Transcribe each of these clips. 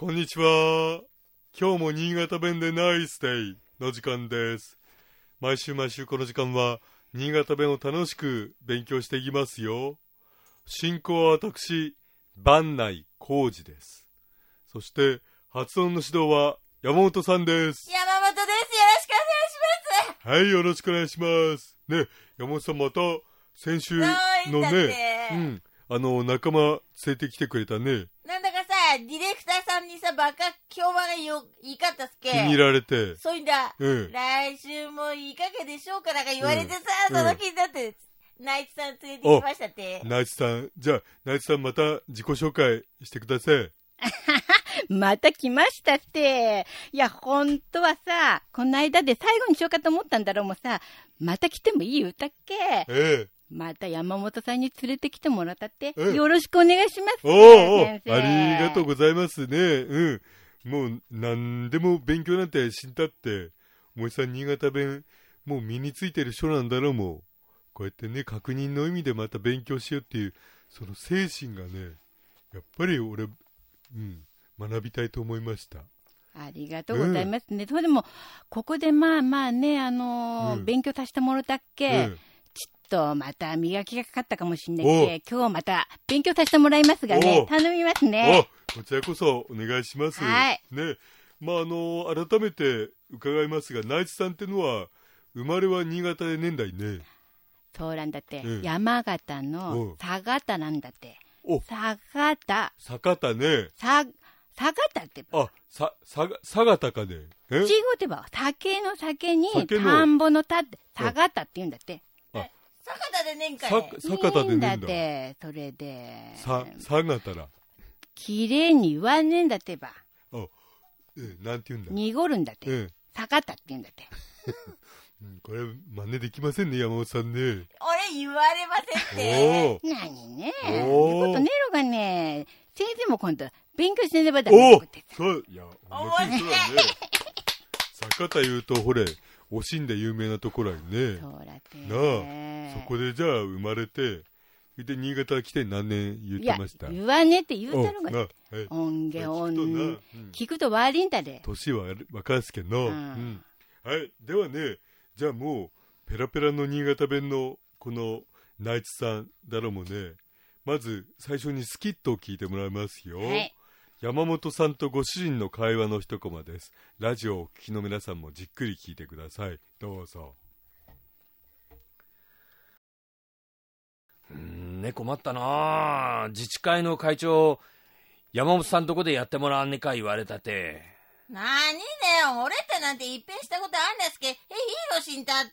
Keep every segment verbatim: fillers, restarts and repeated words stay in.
こんにちは。今日も新潟弁でナイスデイの時間です。毎週毎週この時間は新潟弁を楽しく勉強していきますよ。進行は私、番内浩二です。そして発音の指導は山本さんです。 山本です。 はい、よろしくお願いします。ね、山本さんまた先週のね、うん、あの仲間連れてきてくれたね。 なんだかさ、ディレクターさんにさ、バカ評判がよいいかったっすけ。 気に入られて。 そういんだ、うん。来週もいいかげでしょうかなんか言われてさ、うん、その気になって、うん、ナイツさん連れてきましたって。 ナイツさん、じゃあナイツさんまた自己紹介してください。 また来ましたって。いや、ほんとはさ、この間で最後にしようかと思ったんだろうもさ、また来てもいい歌っけ。 ええ。 また山本さんに連れてきてもらったって、ええ、よろしくお願いします。 おーおー、ありがとうございますね。うん。もう何でも勉強なんてしんたって、もえさん新潟弁もう身についてる人なんだろうもう。こうやってね、確認の意味でまた勉強しようっていうその精神がね、やっぱり俺、うん、学びたいと思いました。 ありがとうございますね。うん、それでもここでまあまあね、あのーうん、勉強させてもらったっけ、うん、ちょっとまた磨きがかかったかもしれないけ、今日また勉強させてもらいますがね、頼みますね。 こちらこそお願いします。 はい。 ね、まああのー、改めて伺いますが、ナイツさんってのは生まれは新潟で年代ね。 そうなんだって、うん、山形の佐賀なんだって。佐賀。 佐賀ね。 さ佐賀ってば。 あ、さ、佐賀、佐賀かね。 え？違うってば、酒の酒に田んぼの田って佐賀って言うんだって。 あ、佐賀でねんかい。 佐賀でねんだ。 だって、それで。 さ、佐賀たら。 綺麗に言わねえんだってば。 あ、え、なんて言うんだ。 濁るんだって。 ええ、 佐賀って言うんだって。 これ真似できませんね、山本さんね。 俺言われませんって。 何ね。そういうことねえのがね。先生も今度勉強してねばだめだって。そう、いや、面白いそうだね。坂田言うとほれ、おしんで有名なところやね。 そうだって。 なあ、そこでじゃあ生まれて、で新潟来て何年言ってました？ いや、言わねえって言うたのが。 はい、 音源音聞くと悪いんだで。 年はわかるすけど、うん、はい、ではね、じゃあもうペラペラの新潟弁のこのナイツさんだろもね、まず最初にスキットを聞いてもらいますよ。はい、山本さんとご主人の会話の一コマです。ラジオをお聞きの皆さんもじっくり聞いてください。どうぞ。 うーんね、困ったな。自治会の会長山本さんとこでやってもらわんねか言われたて。 なにだよ、俺ってなんて一遍したことあんですけ。え、いいのしんたって。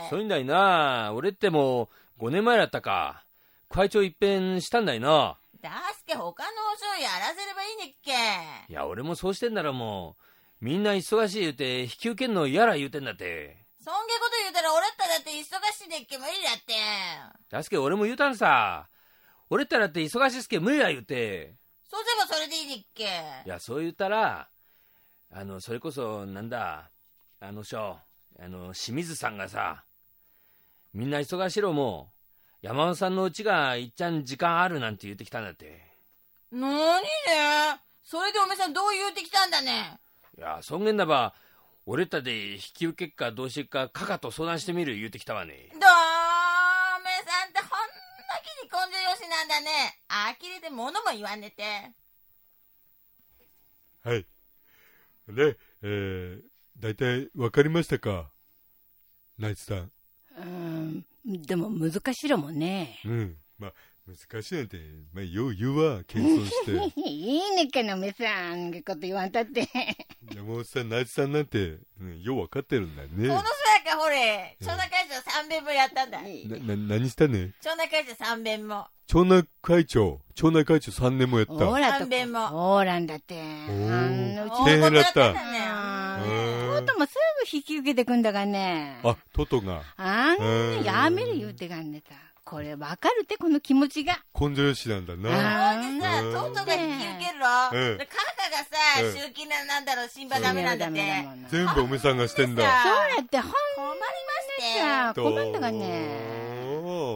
そういうんだいな。俺ってもうごねんまえだったか。会長一遍したんだいな。 だすけ他のお嬢やらせればいいねっけ。 いや、俺もそうしてんならもうみんな忙しい言うて引き受けんのやら言うてんだって。 そんげこと言うたら俺ったらって忙しいねっけ無理だって。 だすけ俺も言うたんさ。俺ったらって忙しいっすけ無理だ言うて。 そうすればそれでいいねっけ。 いや、そう言ったらあのそれこそなんだあの人あの清水さんがさ、みんな忙しいろも山本さんのうちがいっちゃん時間あるなんて言ってきたんだって。 なにね、それでおめさんどう言うてきたんだね。 いや、そんげんだば俺ったで引き受けっかどうしっかカカと相談してみる言うてきたわね。 どうおめさんってほんのきに根性よしなんだね。あきれて物も言わんねて。 はいね、えー、だいたい分かりましたか、ナイツさん。 うーん、でも難しいろもんね。 うん、まあ難しいなんて、まあ、よう言うわ、謙遜して。 いいねかな、めさん。けこと言わんたって。 山本さん、ナイツさんなんて、うん、よう分かってるんだね。このそやか、ほれ、町内会長さんべんもやったんだ。な、 な、何したね。 町内会長さんべんも。 町内会長、町内会長さんねんもやった。 ほら、 さんべんも。 ほらんだって。 大変だった。 トトもすぐ引き受けてくんだがね。 あ、トトが。 あんやめる言うてがんねた。これわかるってこの気持ちが。 根性よしなんだな。 あーでさ、トトが引き受けるろ。で、カカがさ、集金なんだろう、新馬ダメなんだって。 全部おめさんがしてんだ。 そうやって、ほん困りまして。 困ったがね。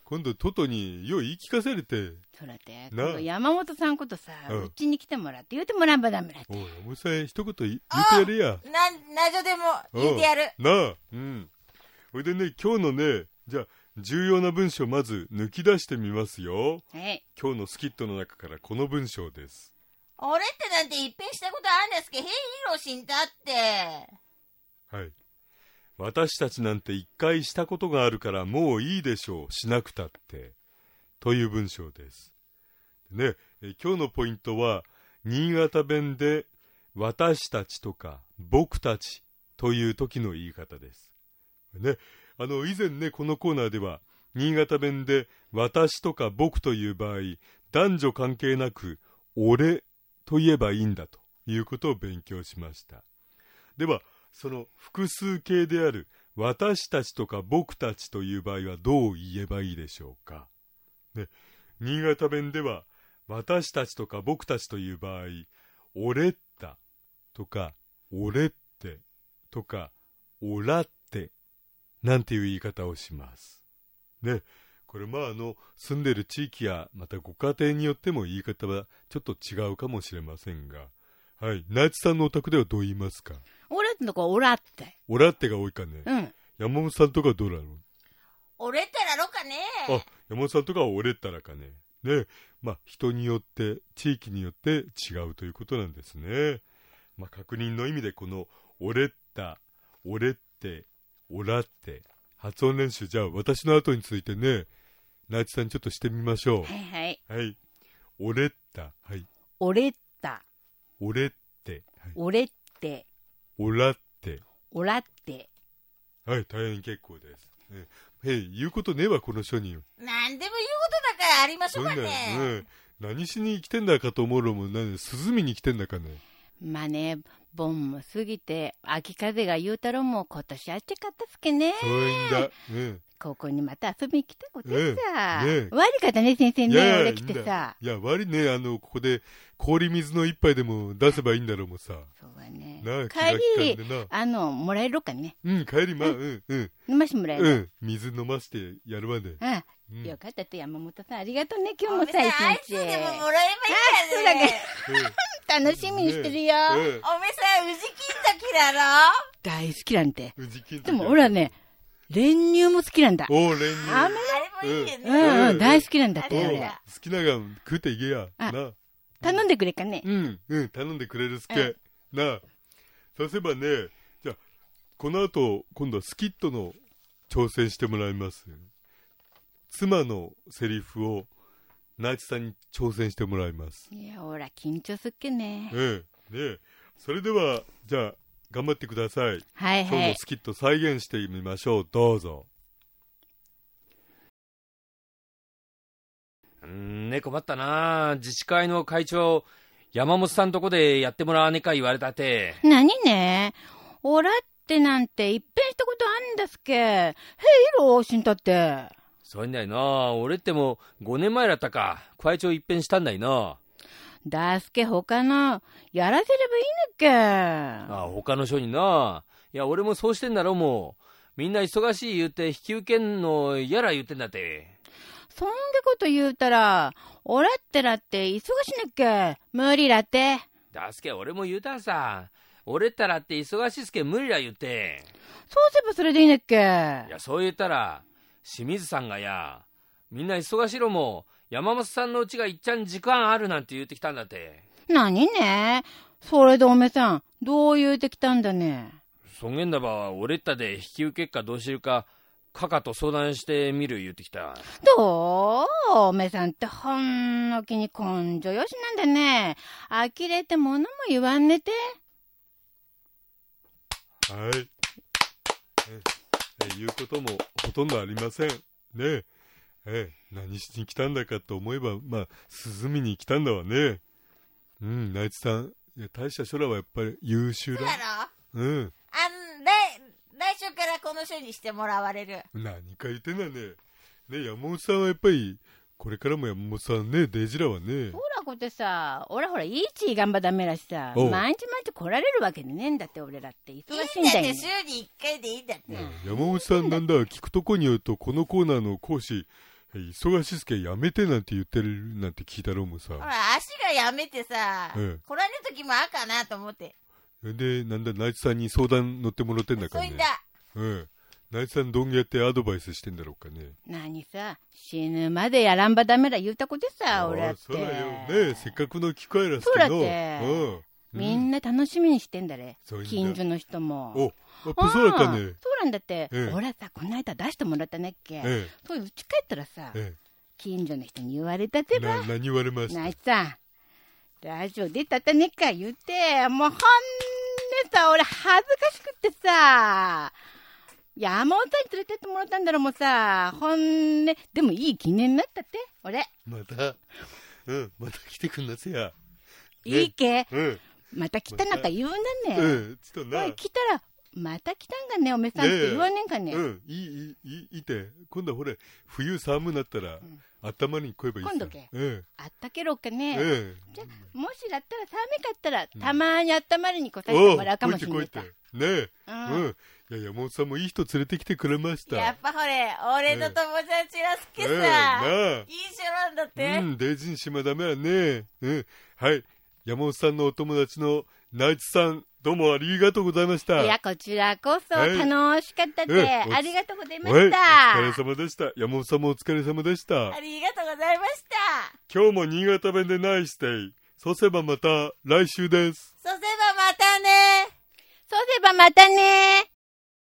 今度トトによう言い聞かせれて。 そらて、 な今度山本さんことさ、 うんうちに来てもらって言うてもらえばダメだって。 おい、お前さん一言言言ってやれや。 な、なじょでも言ってやる。 なあ、うん。それでね、今日のね、じゃあ、重要な文章まず抜き出してみますよ。 はい。 今日のスキットの中からこの文章です。 俺ってなんて一遍したことあるんですけど、ヘイヒーロー死んだって。 はい。私たちなんて一回したことがあるからもういいでしょう、しなくたって。という文章です。ね、え今日のポイントは、新潟弁で私たちとか僕たちという時の言い方です。ね、あの以前ね、このコーナーでは、新潟弁で私とか僕という場合、男女関係なく俺と言えばいいんだということを勉強しました。では、その複数形である私たちとか僕たちという場合はどう言えばいいでしょうか。ね、新潟弁では私たちとか僕たちという場合、俺ったとか俺ってとかおらってなんていう言い方をします。ね、これまああの住んでる地域やまたご家庭によっても言い方はちょっと違うかもしれませんが、はい、ナイツさんのお宅ではどう言いますか。 俺ってのこおらって。 おらってが多いかね。 うん。 山本さんとかどうなの。 俺ったらろかね。 あ、山本さんとかは俺ったらかね。ね、まあ人によって地域によって違うということなんですね。まあ確認の意味でこの俺った、俺って、おらって発音練習、じゃあ私の後についてね、ナイツさんちょっとしてみましょう。 はいはい。 はい。俺った、はい。 俺った。 俺って、はい、 俺って。 おらって。 おらって。 はい、大変結構です。ね、へい、言うことねえわ、この書に。 なんでも言うことだからありましょうかね。 うん、何しに来てんだかと思うのも、何、涼みに来てんだかね。 まあね、盆も過ぎて、秋風が言うたろも今年あっちかったっすけね。 そういんだ。うん。 ここにまた遊びに来たことでさ、 ねね、 悪かったね先生ね、いやいや俺来てさ。 いや悪いね、あのここで氷水の一杯でも出せばいいんだろうもさ。 そうだね。 な帰りあのもらえるかね。 うん、帰りまあ、うんうん飲ましてもらえる。 うん、水飲ましてやるわね。 ああ、うん、よかったって山本さんありがとうね今日もさ一日。 アイスでももらえばいいからね。 そうだけ楽しみにしてるよ。 おめさん宇治金時だろ。 大好きなんて。 宇治金時。 でも俺はね。練乳も好きなんだ。 おー、練乳。 あれもいいよね。 うんうん、大好きなんだって、俺。 好きながん食っていけや。な。 頼んでくれかね。 うん、うん、頼んでくれるすけ。な。そうすればね、じゃあ、この後、今度はスキットの挑戦してもらいます。妻のセリフを、ナイツさんに挑戦してもらいます。 いや、ほら、緊張すっけね。 ええ、ねえ。それでは、じゃあ、頑張ってください。 はいはい。 今日のスキット再現してみましょう。どうぞ。 うんね、困ったな。自治会の会長山本さんとこでやってもらわねえか言われたて。 何ね、おらってなんていっぺんしたことあんだすけ。へいろしんたって。 そういんだよな。俺ってもうごねんまえだったか会長いっぺんしたんだよな。 だすけ他のやらせればいいのっけ。 ああ、他の人にな。いや俺もそうしてんだろ。もうみんな忙しい言うて引き受けんのやら言ってんだって。 そんでこと言うたらおらってらって忙しなっけ。無理だって。 だすけ俺も言うたんさ。俺ったらって忙しいすけ無理だ言って。 そうすればそれでいいねっけ。いやそう言ったら清水さんがやみんな忙しいろも山本さんのうちがいっちゃん時間あるなんて言ってきたんだって。 何ね。それでおめさんどう言うてきたんだね。 そげんだば俺ったで引き受けっかどうしるかかかと相談してみる言ってきた。 どうおめさんってほんのきに根性よしなんだね。呆れて物も言わんねて。 はい。え言うこともほとんどありませんね。え何しに来たんだかと思えば、まあ涼みに来たんだわね。うん、ナイツさん、いや大した書らはやっぱり優秀だ。 そうだろ。うん。あん来来週からこの書にしてもらわれる。 何か言ってんだね。ね、山本さんはやっぱりこれからも山本さんね、デジラはね。 ほらこってさ、俺ほらいいち頑張だめらしさ、毎日毎日来られるわけでねえんだって。俺らって忙しいんだよ。 いいんだって、週にいっかいでいいんだって。 山本さんなんだ、聞くとこによるとこのコーナーの講師、 忙しすけやめてなんて言ってるなんて聞いたろうもさ。 ほら、足がやめてさ、 ええ来られる時もあるかなと思って。 で、なんだ、ナイツさんに相談乗ってもらってんだからね。 そういんだ。 うん。ナイツさんどんやってアドバイスしてんだろうかね。 何さ、死ぬまでやらんばダメら言うたことさ、俺だって。 そうだよね。せっかくの機会らすそうだけど。 ってうんみんな楽しみにしてんだれ。 そういうんだ近所の人も。 お、やっぱそうだったね。 そうなんだって。 ええ俺さ、この間出してもらったねっけ。 ええそういううち帰ったらさ、 え近所の人に言われたってえ、 ば。 な何言われました？ ナイツさん、ラジオ出たったねっか言って、もうほんねさ、俺恥ずかしくってさ、山本さんに連れてってもらったんだろ、もうさ、ほんね、でもいい記念になったって、俺。 また、うん、また来てくんなせや。 いいけ、 うん、 また来たなんか言うなね。 うん、ちょっとな。 おい、来たら、また来たんがね、おめさんって言わねえんかね。 うん、いい、いい、いい、いいて。今度はほれ、冬寒なったら、うん、頭に来ればいいさ。 今度け。 うん。 あったけろっかね。 うん。 じゃ、もしだったら寒かったら、たまにあったまりに来させてもらうかもしれないか。 ねえ。うん。うんいや、山本さんもいい人連れてきてくれました。 やっぱほれ、俺の友達らすけさ、 ええなあ、 いい人なんだって。 うん、大事にしまダメやね。うん。はい。山本さんのお友達のナイツさん、どうもありがとうございました。 いや、こちらこそ楽しかったで、 はいありがとうございまはい、 した。 お疲れ様でした。山本さんもお疲れ様でした。 ありがとうございました。 今日も新潟弁でナイスデイ。そうすればまた来週です。 そうすればまたね。 そうすればまたね。